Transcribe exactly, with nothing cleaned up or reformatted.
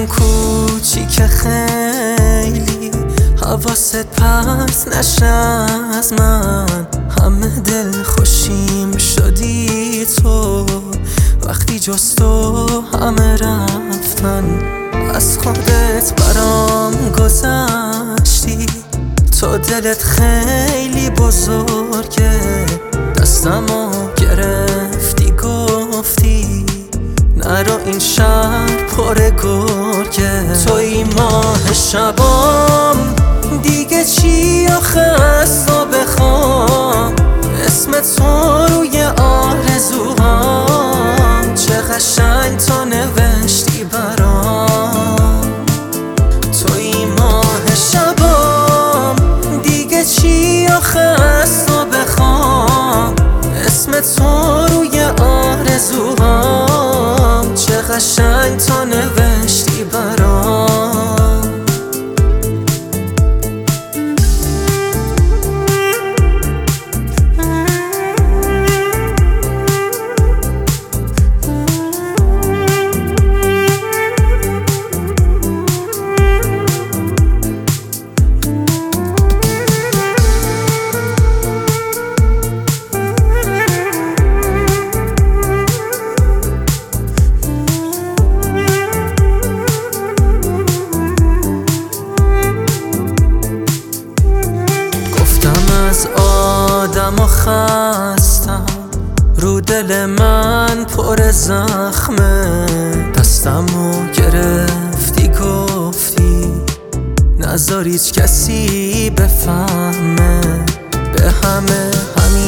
کوچیک خیلی حواست پرت نشه از من. همه دل خوشیم شدی تو وقتی جز تو همه رفتن. از خودت برام گذشتی، تو دلت خیلی بزرگه. دستمو گرفتی گفتی نرو این شهر پر گرگه. توی ماه شبام دیگه چی آخه از تو بخوام؟ اسم تو روی آرزوهام، چه قشنگ تو نوشتی برام. توی ماه شبام دیگه چی آخه از تو بخوام؟ اسم تو روی آرزوهام، چه قشنگ تو نوشتی برام. از آدم و خستم، رو دل من پر زخمه. دستمو گرفتی گفتی نذار هیچ کسی بفهمه. به همه همین